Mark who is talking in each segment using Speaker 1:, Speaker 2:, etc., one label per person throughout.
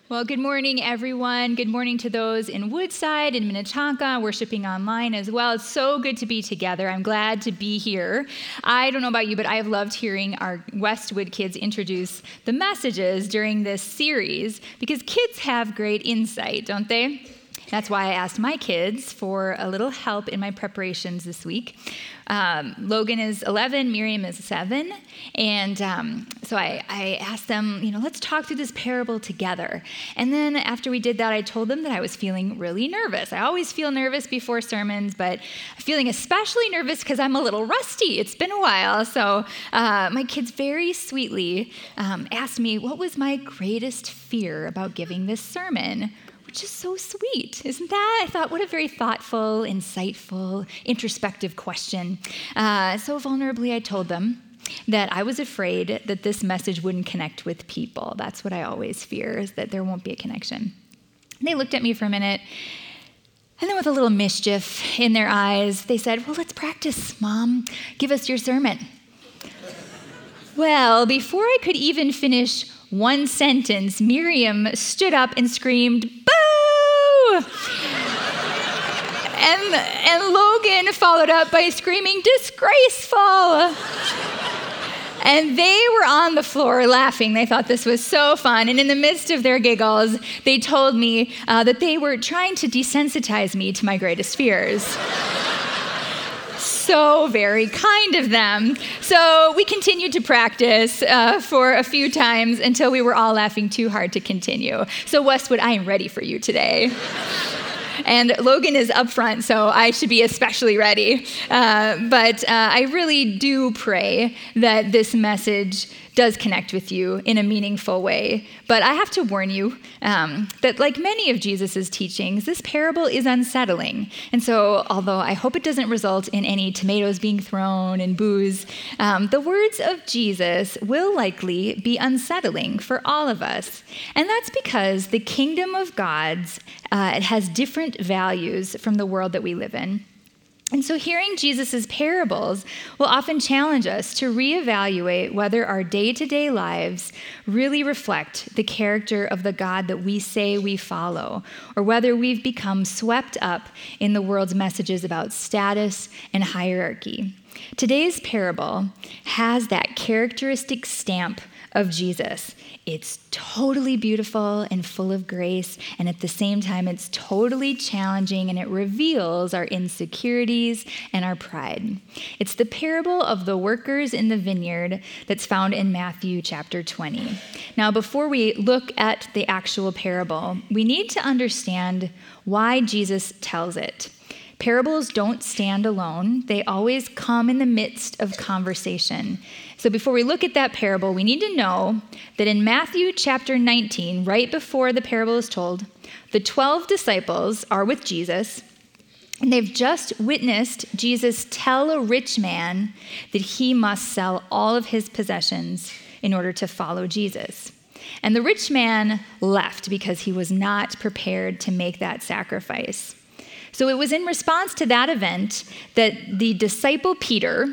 Speaker 1: Well, good morning, everyone. Good morning to those in Woodside and Minnetonka, worshiping online as well. It's so good to be together. I'm glad to be here. I don't know about you, but I have loved hearing our Westwood kids introduce the messages during this series because kids have great insight, don't they? That's why I asked my kids for a little help in my preparations this week. Logan is 11, Miriam is 7, and so I asked them, let's talk through this parable together. And then after we did that, I told them that I was feeling really nervous. I always feel nervous before sermons, but I'm feeling especially nervous because I'm a little rusty. It's been a while. So my kids very sweetly asked me, what was my greatest fear about giving this sermon? Which is so sweet, isn't that? I thought, what a very thoughtful, insightful, introspective question. So vulnerably, I told them that I was afraid that this message wouldn't connect with people. That's what I always fear, is that there won't be a connection. And they looked at me for a minute, and then with a little mischief in their eyes, they said, well, let's practice, Mom. Give us your sermon. Well, before I could even finish one sentence, Miriam stood up and screamed, and Logan followed up by screaming, disgraceful. And they were on the floor laughing. They thought this was so fun. And in the midst of their giggles, they told me that they were trying to desensitize me to my greatest fears. So very kind of them. So we continued to practice for a few times until we were all laughing too hard to continue. So Westwood, I am ready for you today. And Logan is up front, so I should be especially ready. But I really do pray that this message does connect with you in a meaningful way. But I have to warn you that like many of Jesus' teachings, this parable is unsettling. And so although I hope it doesn't result in any tomatoes being thrown and booze, the words of Jesus will likely be unsettling for all of us. And that's because the kingdom of God's it has different values from the world that we live in. And so hearing Jesus' parables will often challenge us to reevaluate whether our day-to-day lives really reflect the character of the God that we say we follow, or whether we've become swept up in the world's messages about status and hierarchy. Today's parable has that characteristic stamp of Jesus. It's totally beautiful and full of grace, and at the same time, it's totally challenging, and it reveals our insecurities and our pride. It's the parable of the workers in the vineyard that's found in Matthew chapter 20. Now, before we look at the actual parable, we need to understand why Jesus tells it. Parables don't stand alone. They always come in the midst of conversation. So before we look at that parable, we need to know that in Matthew chapter 19, right before the parable is told, the 12 disciples are with Jesus, and they've just witnessed Jesus tell a rich man that he must sell all of his possessions in order to follow Jesus. And the rich man left because he was not prepared to make that sacrifice. So it was in response to that event that the disciple Peter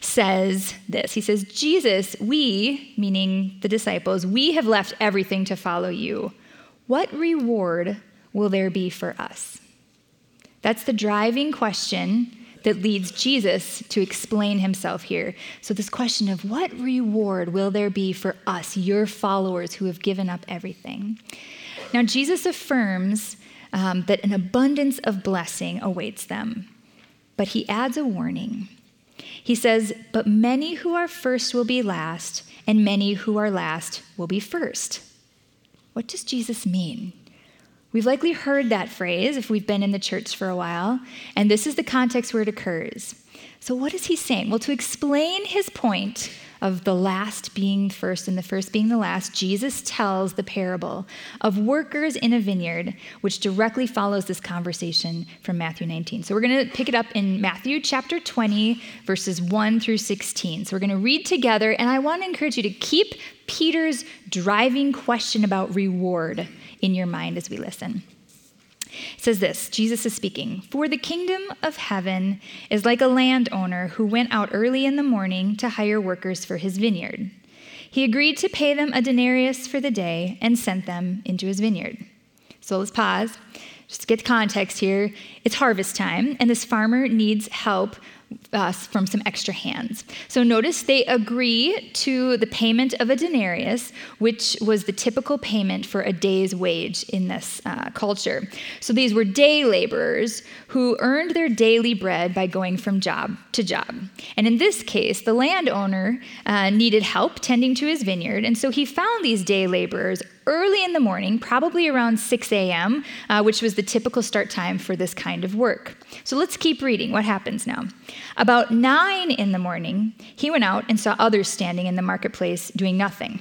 Speaker 1: says this. He says, Jesus, we, meaning the disciples, we have left everything to follow you. What reward will there be for us? That's the driving question that leads Jesus to explain himself here. So this question of what reward will there be for us, your followers who have given up everything? Now, Jesus affirms that an abundance of blessing awaits them. But he adds a warning. He says, but many who are first will be last, and many who are last will be first. What does Jesus mean? We've likely heard that phrase if we've been in the church for a while, and this is the context where it occurs. So what is he saying? Well, to explain his point of the last being first and the first being the last, Jesus tells the parable of workers in a vineyard, which directly follows this conversation from Matthew 19. So we're going to pick it up in Matthew chapter 20, verses 1 through 16. So we're going to read together, and I want to encourage you to keep Peter's driving question about reward in your mind as we listen. It says this, Jesus is speaking, "For the kingdom of heaven is like a landowner who went out early in the morning to hire workers for his vineyard. He agreed to pay them a denarius for the day and sent them into his vineyard. So let's pause. Just to get the context here, it's harvest time, and this farmer needs help from some extra hands. So notice they agree to the payment of a denarius, which was the typical payment for a day's wage in this culture. So these were day laborers who earned their daily bread by going from job to job. And in this case, the landowner needed help tending to his vineyard, and so he found these day laborers early in the morning, probably around 6 a.m., which was the typical start time for this kind of work. So let's keep reading. What happens now? About 9 in the morning, he went out and saw others standing in the marketplace doing nothing.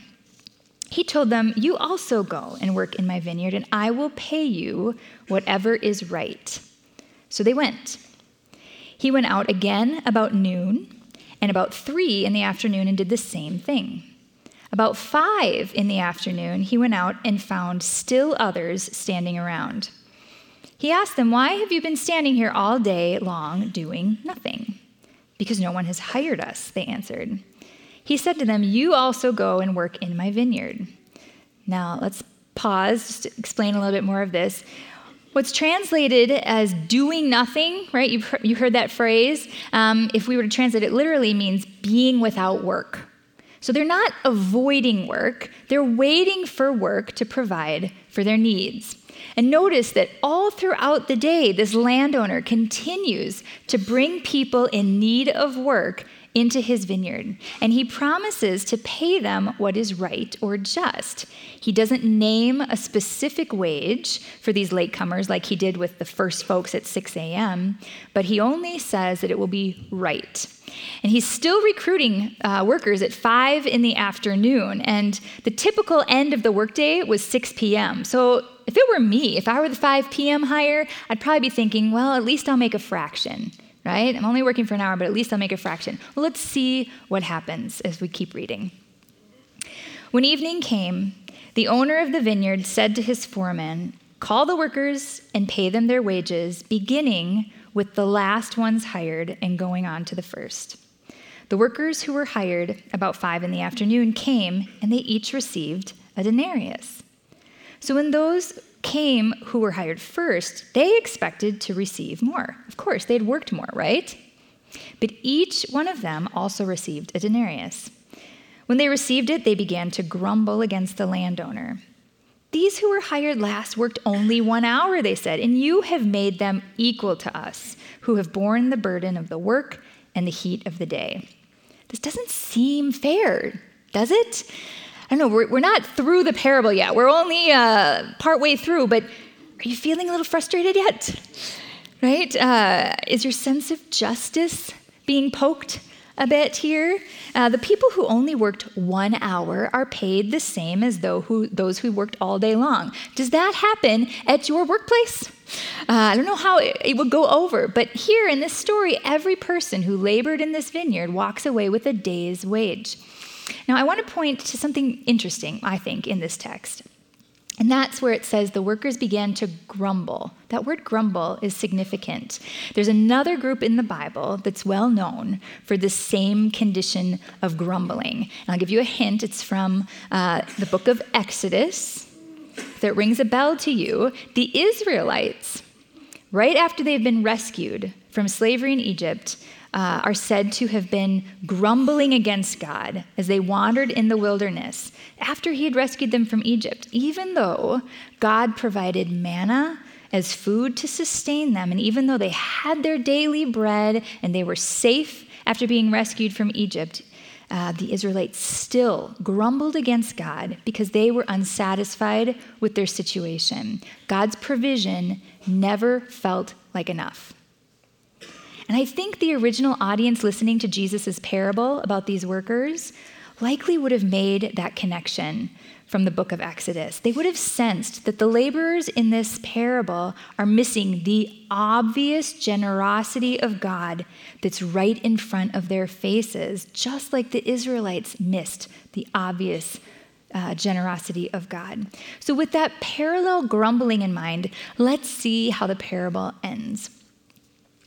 Speaker 1: He told them, "You also go and work in my vineyard, and I will pay you whatever is right." So they went. He went out again about noon, and about 3 in the afternoon and did the same thing. About 5 in the afternoon, he went out and found still others standing around. He asked them, "Why have you been standing here all day long doing nothing?" "Because no one has hired us," they answered. He said to them, "You also go and work in my vineyard." Now let's pause just to explain a little bit more of this. What's translated as doing nothing, right? You heard that phrase. If we were to translate it literally, means being without work. So they're not avoiding work, they're waiting for work to provide for their needs. And notice that all throughout the day, this landowner continues to bring people in need of work into his vineyard. And he promises to pay them what is right or just. He doesn't name a specific wage for these latecomers like he did with the first folks at 6 a.m., but he only says that it will be right. And he's still recruiting workers at 5 in the afternoon, and the typical end of the workday was 6 p.m. So if it were me, if I were the 5 p.m. hire, I'd probably be thinking, well, at least I'll make a fraction, right? I'm only working for an hour, but at least I'll make a fraction. Well, let's see what happens as we keep reading. When evening came, the owner of the vineyard said to his foreman, "Call the workers and pay them their wages, beginning with the last ones hired and going on to the first." The workers who were hired about 5 in the afternoon came, and they each received a denarius. So when those came who were hired first, they expected to receive more. Of course, they'd worked more, right? But each one of them also received a denarius. When they received it, they began to grumble against the landowner. "These who were hired last worked only 1 hour," they said, "and you have made them equal to us, who have borne the burden of the work and the heat of the day." This doesn't seem fair, does it? I don't know, we're not through the parable yet. We're only partway through, but are you feeling a little frustrated yet? Right? Is your sense of justice being poked a bit here? The people who only worked 1 hour are paid the same as those who worked all day long. Does that happen at your workplace? I don't know how it would go over, but here in this story, every person who labored in this vineyard walks away with a day's wage. Now, I want to point to something interesting, I think, in this text. And that's where it says the workers began to grumble. That word grumble is significant. There's another group in the Bible that's well known for the same condition of grumbling. And I'll give you a hint. It's from the book of Exodus. If it rings a bell to you, the Israelites, right after they've been rescued from slavery in Egypt, are said to have been grumbling against God as they wandered in the wilderness after he had rescued them from Egypt, even though God provided manna as food to sustain them, and even though they had their daily bread and they were safe after being rescued from Egypt, the Israelites still grumbled against God because they were unsatisfied with their situation. God's provision never felt like enough. And I think the original audience listening to Jesus' parable about these workers likely would have made that connection from the book of Exodus. They would have sensed that the laborers in this parable are missing the obvious generosity of God that's right in front of their faces, just like the Israelites missed the obvious generosity of God. So with that parallel grumbling in mind, let's see how the parable ends.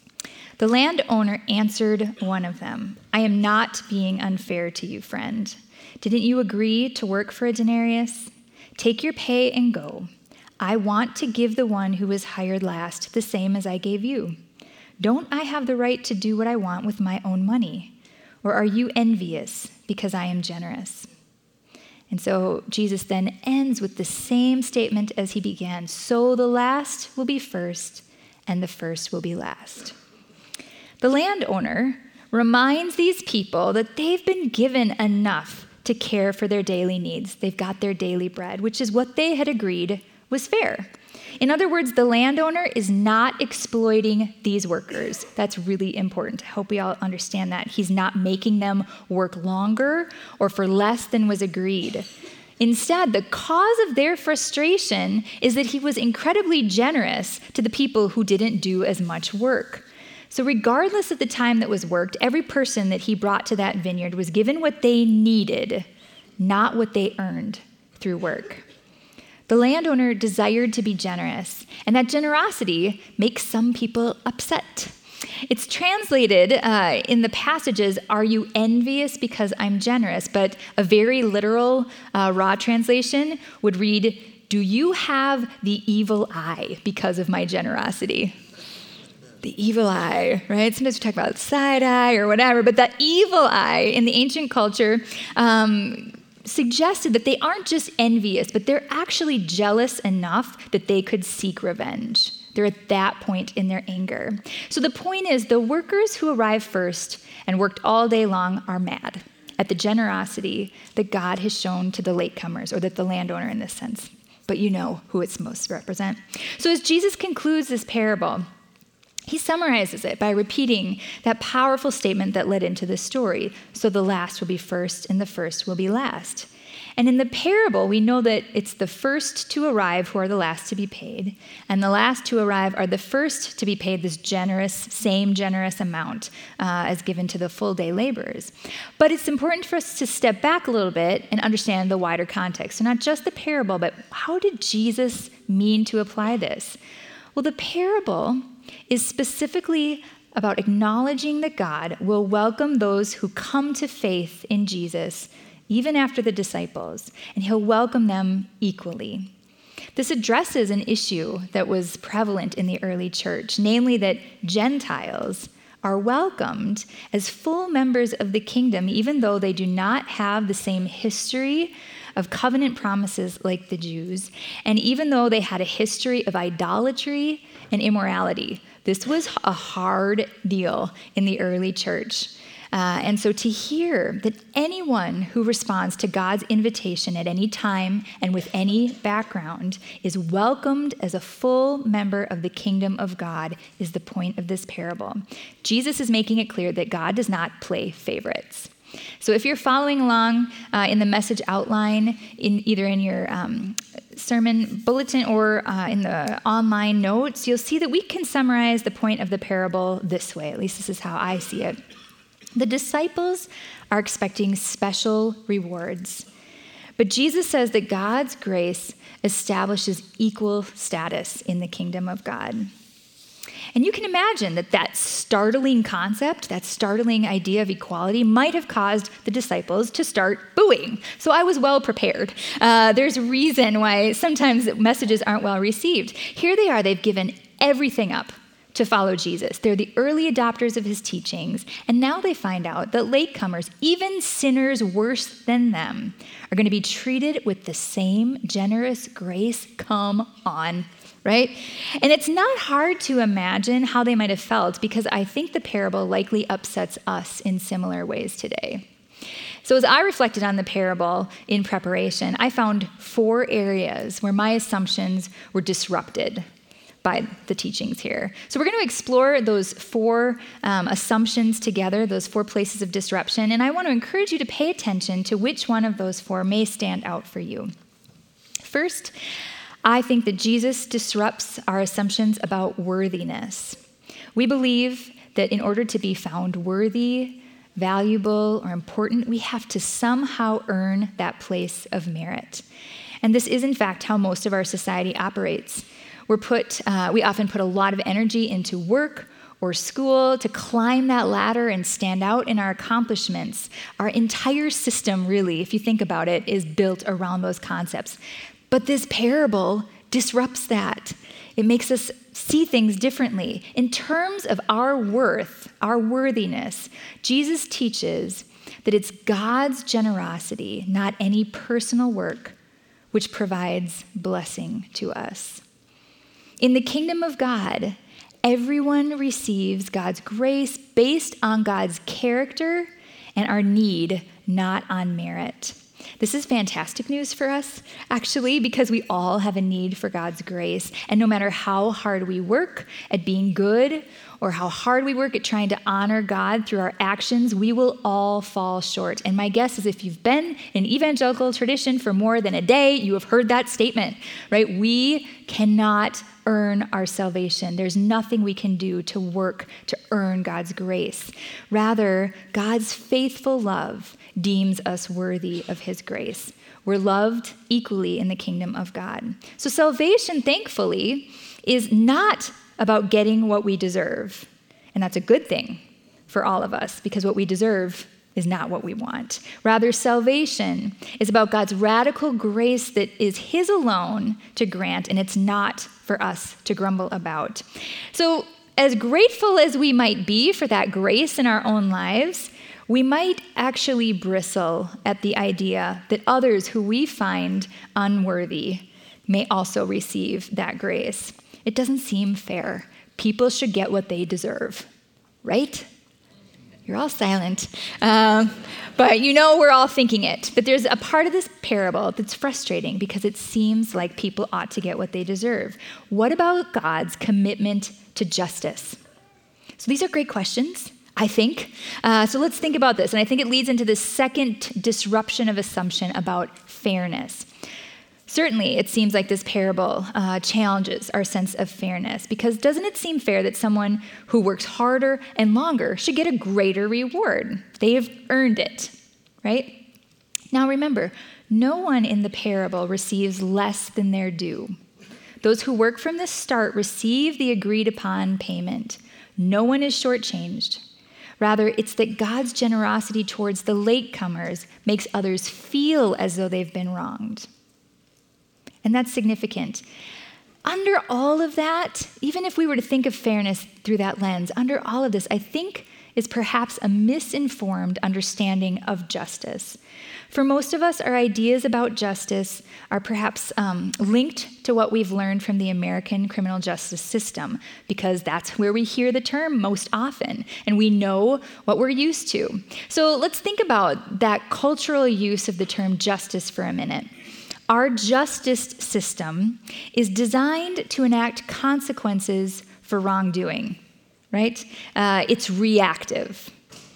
Speaker 1: The landowner answered one of them, "I am not being unfair to you, friend. Didn't you agree to work for a denarius? Take your pay and go. I want to give the one who was hired last the same as I gave you. Don't I have the right to do what I want with my own money? Or are you envious because I am generous?" And so Jesus then ends with the same statement as he began. So the last will be first, and the first will be last. The landowner reminds these people that they've been given enough to care for their daily needs. They've got their daily bread, which is what they had agreed was fair. In other words, the landowner is not exploiting these workers. That's really important. I hope we all understand that. He's not making them work longer or for less than was agreed. Instead, the cause of their frustration is that he was incredibly generous to the people who didn't do as much work. So regardless of the time that was worked, every person that he brought to that vineyard was given what they needed, not what they earned through work. The landowner desired to be generous, and that generosity makes some people upset. It's translated in the passages, "Are you envious because I'm generous?" But a very literal raw translation would read, "Do you have the evil eye because of my generosity?" The evil eye, right? Sometimes we talk about side eye or whatever, but that evil eye in the ancient culture suggested that they aren't just envious, but they're actually jealous enough that they could seek revenge. They're at that point in their anger. So the point is, the workers who arrived first and worked all day long are mad at the generosity that God has shown to the latecomers, or that the landowner in this sense. But you know who it's supposed to represent. So as Jesus concludes this parable, he summarizes it by repeating that powerful statement that led into the story. So the last will be first, and the first will be last. And in the parable, we know that it's the first to arrive who are the last to be paid, and the last to arrive are the first to be paid this same generous amount as given to the full day laborers. But it's important for us to step back a little bit and understand the wider context. So not just the parable, but how did Jesus mean to apply this? Well, the parable is specifically about acknowledging that God will welcome those who come to faith in Jesus, even after the disciples, and he'll welcome them equally. This addresses an issue that was prevalent in the early church, namely that Gentiles are welcomed as full members of the kingdom, even though they do not have the same history of covenant promises like the Jews, and even though they had a history of idolatry and immorality. This was a hard deal in the early church. And so to hear that anyone who responds to God's invitation at any time and with any background is welcomed as a full member of the kingdom of God is the point of this parable. Jesus is making it clear that God does not play favorites. So if you're following along in the message outline, either in your sermon bulletin or in the online notes, you'll see that we can summarize the point of the parable this way. At least this is how I see it. The disciples are expecting special rewards, but Jesus says that God's grace establishes equal status in the kingdom of God. And you can imagine that startling concept, that startling idea of equality might have caused the disciples to start booing. So I was well prepared. There's a reason why sometimes messages aren't well received. Here they are, they've given everything up to follow Jesus. They're the early adopters of his teachings, and now they find out that latecomers, even sinners worse than them, are going to be treated with the same generous grace. Come on, right? And it's not hard to imagine how they might have felt, because I think the parable likely upsets us in similar ways today. So as I reflected on the parable in preparation, I found 4 areas where my assumptions were disrupted by the teachings here. So we're going to explore those 4 assumptions together, those 4 places of disruption, and I want to encourage you to pay attention to which one of those 4 may stand out for you. First, I think that Jesus disrupts our assumptions about worthiness. We believe that in order to be found worthy, valuable, or important, we have to somehow earn that place of merit. And this is, in fact, how most of our society operates. We often put a lot of energy into work or school to climb that ladder and stand out in our accomplishments. Our entire system, really, if you think about it, is built around those concepts. But this parable disrupts that. It makes us see things differently. In terms of our worth, our worthiness, Jesus teaches that it's God's generosity, not any personal work, which provides blessing to us. In the kingdom of God, everyone receives God's grace based on God's character and our need, not on merit. This is fantastic news for us, actually, because we all have a need for God's grace. And no matter how hard we work at being good or how hard we work at trying to honor God through our actions, we will all fall short. And my guess is if you've been in evangelical tradition for more than a day, you have heard that statement, right? We cannot earn our salvation. There's nothing we can do to work to earn God's grace. Rather, God's faithful love deems us worthy of his grace. We're loved equally in the kingdom of God. So salvation, thankfully, is not about getting what we deserve. And that's a good thing for all of us, because what we deserve is not what we want. Rather, salvation is about God's radical grace that is his alone to grant, and it's not for us to grumble about. So as grateful as we might be for that grace in our own lives, we might actually bristle at the idea that others who we find unworthy may also receive that grace. It doesn't seem fair. People should get what they deserve, right? You're all silent. But you know we're all thinking it. But there's a part of this parable that's frustrating because it seems like people ought to get what they deserve. What about God's commitment to justice? So these are great questions, I think. So let's think about this. And I think it leads into the second disruption of assumption about fairness. Certainly, it seems like this parable challenges our sense of fairness, because doesn't it seem fair that someone who works harder and longer should get a greater reward? They've earned it, right? Now remember, no one in the parable receives less than their due. Those who work from the start receive the agreed upon payment. No one is shortchanged. Rather, it's that God's generosity towards the latecomers makes others feel as though they've been wronged. And that's significant. Under all of that, even if we were to think of fairness through that lens, under all of this, I think is perhaps a misinformed understanding of justice. For most of us, our ideas about justice are perhaps linked to what we've learned from the American criminal justice system, because that's where we hear the term most often, and we know what we're used to. So let's think about that cultural use of the term justice for a minute. Our justice system is designed to enact consequences for wrongdoing, right? It's reactive,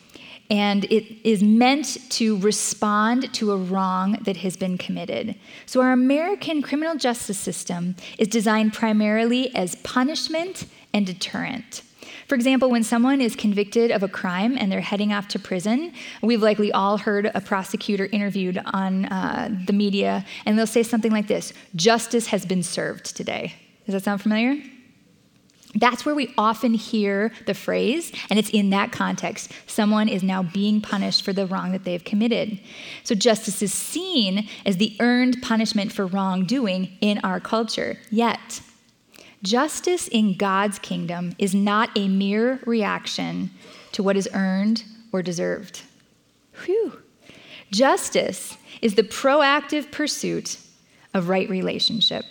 Speaker 1: and it is meant to respond to a wrong that has been committed. So our American criminal justice system is designed primarily as punishment and deterrent. For example, when someone is convicted of a crime and they're heading off to prison, we've likely all heard a prosecutor interviewed on the media, and they'll say something like this: "Justice has been served today." Does that sound familiar? That's where we often hear the phrase, and it's in that context. Someone is now being punished for the wrong that they've committed. So justice is seen as the earned punishment for wrongdoing in our culture. Yet, justice in God's kingdom is not a mere reaction to what is earned or deserved. Whew. Justice is the proactive pursuit of right relationship.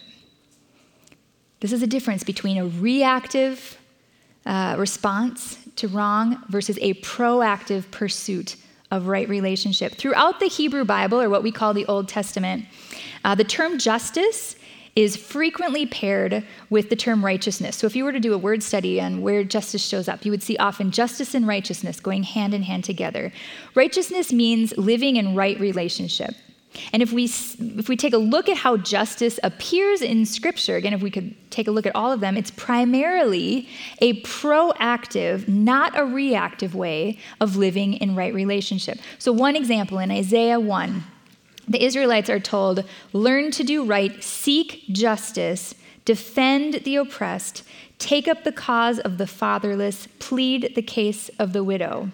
Speaker 1: This is a difference between a reactive response to wrong versus a proactive pursuit of right relationship. Throughout the Hebrew Bible, or what we call the Old Testament, the term justice is frequently paired with the term righteousness. So if you were to do a word study on where justice shows up, you would see often justice and righteousness going hand in hand together. Righteousness means living in right relationship. And if we take a look at how justice appears in Scripture, again, if we could take a look at all of them, it's primarily a proactive, not a reactive way of living in right relationship. So one example in Isaiah 1, the Israelites are told, "Learn to do right, seek justice, defend the oppressed, take up the cause of the fatherless, plead the case of the widow.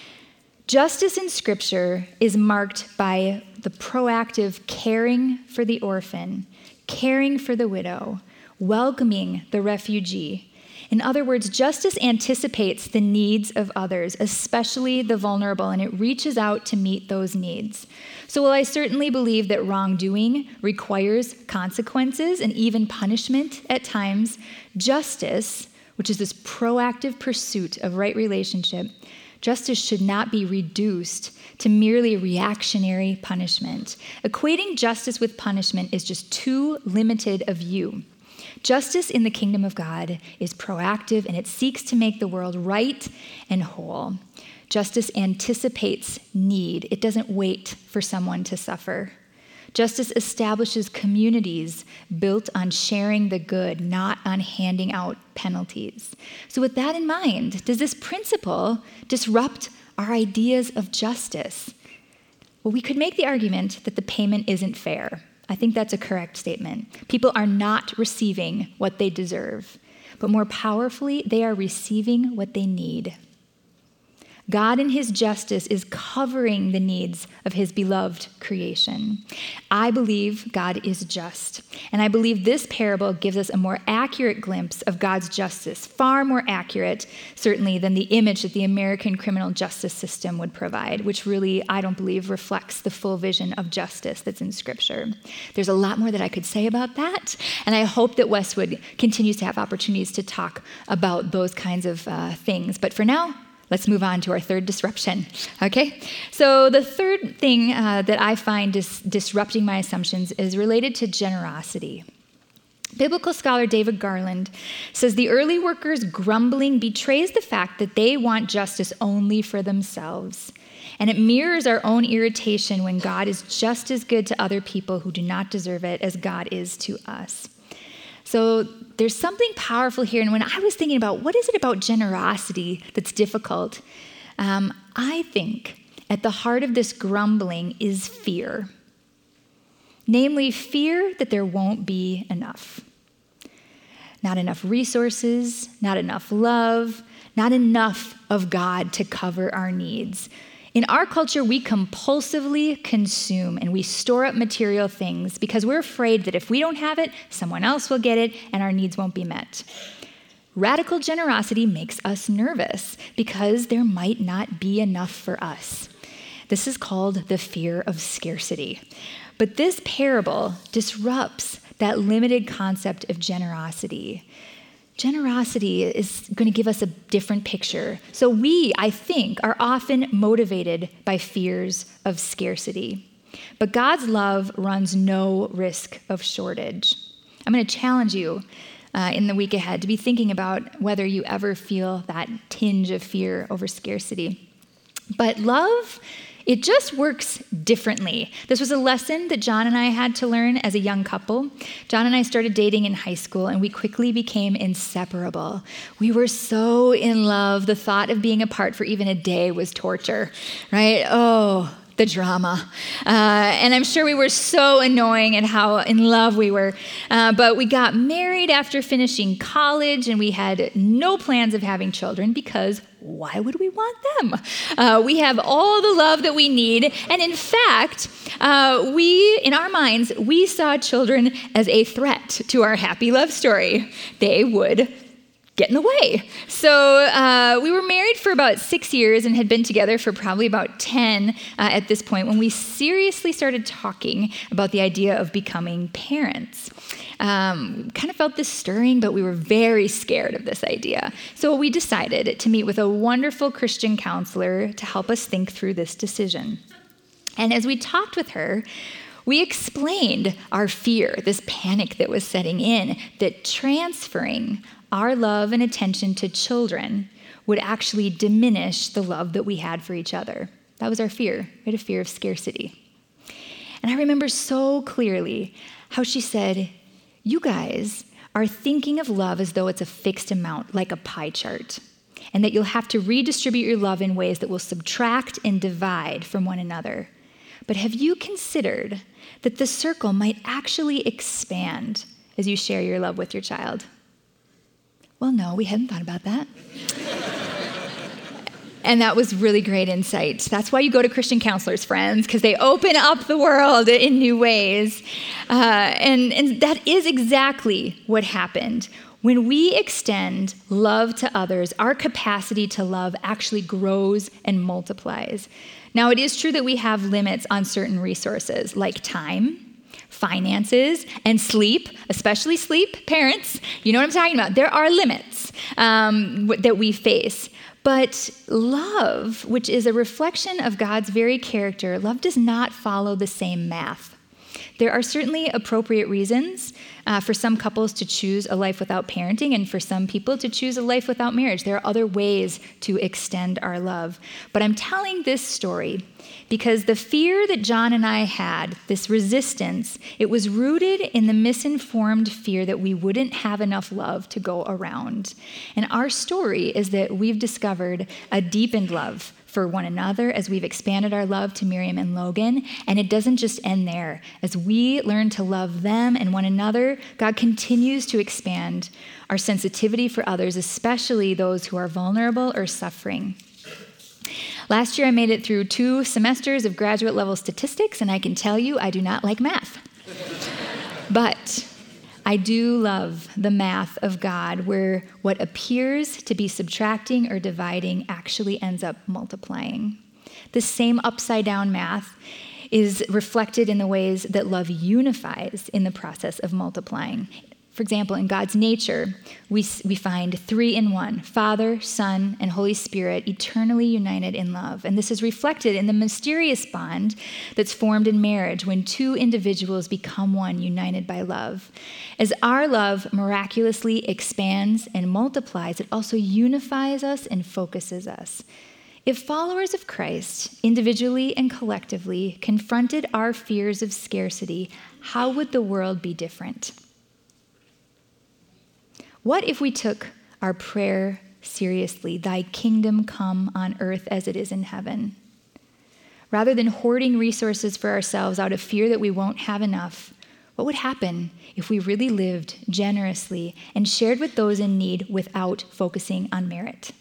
Speaker 1: Justice in Scripture is marked by the proactive caring for the orphan, caring for the widow, welcoming the refugee. In other words, justice anticipates the needs of others, especially the vulnerable, and it reaches out to meet those needs. So while I certainly believe that wrongdoing requires consequences and even punishment at times, justice, which is this proactive pursuit of right relationship, justice should not be reduced to merely reactionary punishment. Equating justice with punishment is just too limited a view. Justice in the kingdom of God is proactive, and it seeks to make the world right and whole. Justice anticipates need. It doesn't wait for someone to suffer. Justice establishes communities built on sharing the good, not on handing out penalties. So with that in mind, does this principle disrupt our ideas of justice? Well, we could make the argument that the payment isn't fair. I think that's a correct statement. People are not receiving what they deserve, but more powerfully, they are receiving what they need. God in his justice is covering the needs of his beloved creation. I believe God is just, and I believe this parable gives us a more accurate glimpse of God's justice, far more accurate, certainly, than the image that the American criminal justice system would provide, which really, I don't believe, reflects the full vision of justice that's in Scripture. There's a lot more that I could say about that, and I hope that Westwood continues to have opportunities to talk about those kinds of things. But for now, let's move on to our third disruption, okay? So the third thing that I find disrupting my assumptions is related to generosity. Biblical scholar David Garland says the early workers' grumbling betrays the fact that they want justice only for themselves. And it mirrors our own irritation when God is just as good to other people who do not deserve it as God is to us. So there's something powerful here. And when I was thinking about what is it about generosity that's difficult, I think at the heart of this grumbling is fear. Namely, fear that there won't be enough. Not enough resources, not enough love, not enough of God to cover our needs. In our culture, we compulsively consume and we store up material things because we're afraid that if we don't have it, someone else will get it and our needs won't be met. Radical generosity makes us nervous because there might not be enough for us. This is called the fear of scarcity. But this parable disrupts that limited concept of generosity. Generosity is going to give us a different picture. So we, I think, are often motivated by fears of scarcity. But God's love runs no risk of shortage. I'm going to challenge you in the week ahead to be thinking about whether you ever feel that tinge of fear over scarcity. But love, it just works differently. This was a lesson that John and I had to learn as a young couple. John and I started dating in high school, and we quickly became inseparable. We were so in love. The thought of being apart for even a day was torture, right? Oh, the drama. And I'm sure we were so annoying at how in love we were. But we got married after finishing college, and we had no plans of having children because why would we want them? We have all the love that we need. And in fact, in our minds, we saw children as a threat to our happy love story. They would get in the way. So we were married for about 6 years and had been together for probably about 10 at this point when we seriously started talking about the idea of becoming parents. Kind of felt this stirring, but we were very scared of this idea. So we decided to meet with a wonderful Christian counselor to help us think through this decision. And as we talked with her, we explained our fear, this panic that was setting in, that transferring our love and attention to children would actually diminish the love that we had for each other. That was our fear. We had a fear of scarcity. And I remember so clearly how she said, "You guys are thinking of love as though it's a fixed amount, like a pie chart, and that you'll have to redistribute your love in ways that will subtract and divide from one another. But have you considered that the circle might actually expand as you share your love with your child? Well, no, we hadn't thought about that. And that was really great insight. That's why you go to Christian counselors, friends, because they open up the world in new ways. And that is exactly what happened. When we extend love to others, our capacity to love actually grows and multiplies. Now, it is true that we have limits on certain resources like time, finances, and sleep, especially sleep. Parents, you know what I'm talking about. There are limits that we face. But love, which is a reflection of God's very character, love does not follow the same math. There are certainly appropriate reasons for some couples to choose a life without parenting and for some people to choose a life without marriage. There are other ways to extend our love. But I'm telling this story because the fear that John and I had, this resistance, it was rooted in the misinformed fear that we wouldn't have enough love to go around. And our story is that we've discovered a deepened love for one another as we've expanded our love to Miriam and Logan. And it doesn't just end there. As we learn to love them and one another, God continues to expand our sensitivity for others, especially those who are vulnerable or suffering. Last year, I made it through 2 semesters of graduate level statistics, and I can tell you I do not like math. But I do love the math of God, where what appears to be subtracting or dividing actually ends up multiplying. This same upside-down math is reflected in the ways that love unifies in the process of multiplying. For example, in God's nature, we find 3 in 1, Father, Son, and Holy Spirit eternally united in love. And this is reflected in the mysterious bond that's formed in marriage when 2 individuals become one, united by love. As our love miraculously expands and multiplies, it also unifies us and focuses us. If followers of Christ, individually and collectively, confronted our fears of scarcity, how would the world be different? What if we took our prayer seriously, thy kingdom come on earth as it is in heaven? Rather than hoarding resources for ourselves out of fear that we won't have enough, what would happen if we really lived generously and shared with those in need without focusing on merit?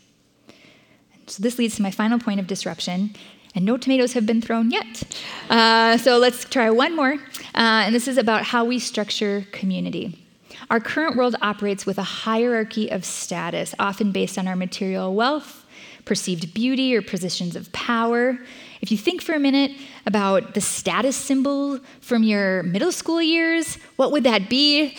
Speaker 1: So this leads to my final point of disruption, and no tomatoes have been thrown yet. So let's try one more, and this is about how we structure community. Our current world operates with a hierarchy of status, often based on our material wealth, perceived beauty, or positions of power. If you think for a minute about the status symbol from your middle school years, what would that be?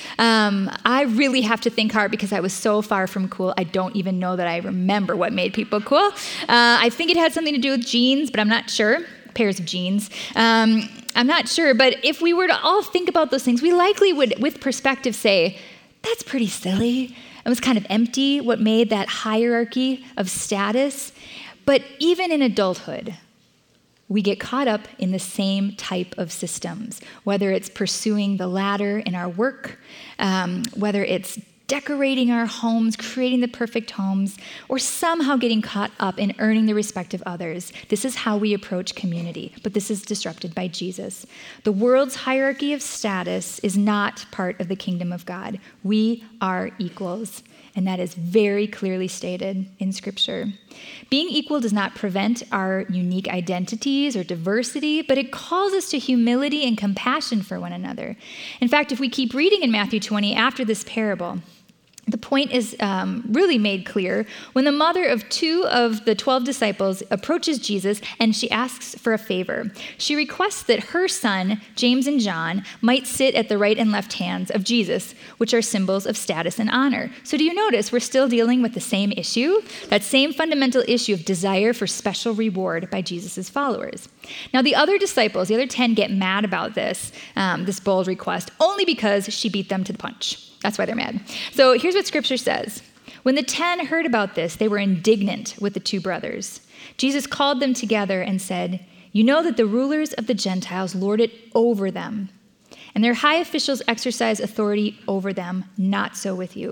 Speaker 1: I really have to think hard because I was so far from cool, I don't even know that I remember what made people cool. I think it had something to do with jeans, but I'm not sure. Pairs of jeans. I'm not sure, but if we were to all think about those things, we likely would, with perspective, say, that's pretty silly. It was kind of empty, what made that hierarchy of status. But even in adulthood, we get caught up in the same type of systems, whether it's pursuing the ladder in our work, whether it's decorating our homes, creating the perfect homes, or somehow getting caught up in earning the respect of others. This is how we approach community, but this is disrupted by Jesus. The world's hierarchy of status is not part of the kingdom of God. We are equals, and that is very clearly stated in Scripture. Being equal does not prevent our unique identities or diversity, but it calls us to humility and compassion for one another. In fact, if we keep reading in Matthew 20 after this parable, the point is really made clear when the mother of 2 of the 12 disciples approaches Jesus and she asks for a favor. She requests that her son, James and John, might sit at the right and left hands of Jesus, which are symbols of status and honor. So do you notice we're still dealing with the same issue, that same fundamental issue of desire for special reward by Jesus' followers. Now the other disciples, the other 10, get mad about this bold request only because she beat them to the punch. That's why they're mad. So here's what Scripture says. When the 10 heard about this, they were indignant with the 2 brothers. Jesus called them together and said, "You know that the rulers of the Gentiles lord it over them, and their high officials exercise authority over them. Not so with you.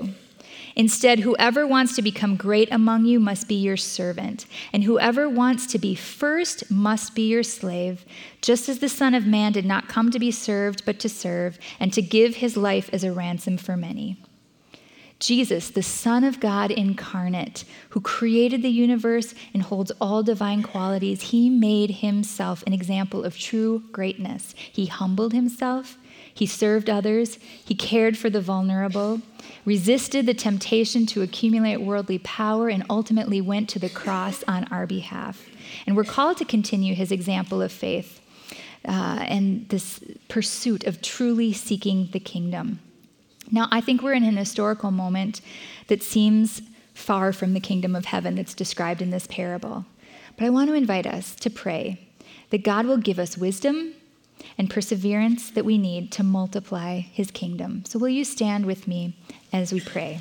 Speaker 1: Instead, whoever wants to become great among you must be your servant, and whoever wants to be first must be your slave, just as the Son of Man did not come to be served, but to serve, and to give his life as a ransom for many. Jesus, the Son of God incarnate, who created the universe and holds all divine qualities, he made himself an example of true greatness. He humbled himself. He served others. He cared for the vulnerable, resisted the temptation to accumulate worldly power, and ultimately went to the cross on our behalf. And we're called to continue his example of faith and this pursuit of truly seeking the kingdom. Now, I think we're in an historical moment that seems far from the kingdom of heaven that's described in this parable. But I want to invite us to pray that God will give us wisdom and perseverance that we need to multiply his kingdom. So will you stand with me as we pray?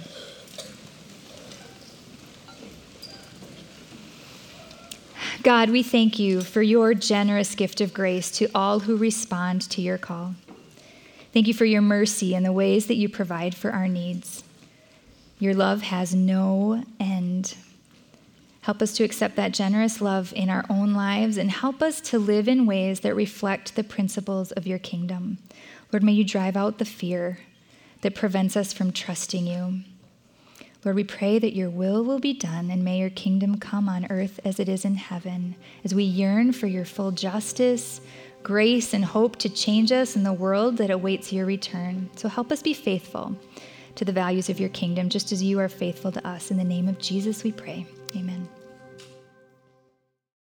Speaker 1: God, we thank you for your generous gift of grace to all who respond to your call. Thank you for your mercy and the ways that you provide for our needs. Your love has no end. Help us to accept that generous love in our own lives and help us to live in ways that reflect the principles of your kingdom. Lord, may you drive out the fear that prevents us from trusting you. Lord, we pray that your will be done, and may your kingdom come on earth as it is in heaven, as we yearn for your full justice, grace, and hope to change us in the world that awaits your return. So help us be faithful to the values of your kingdom, just as you are faithful to us. In the name of Jesus we pray. Amen.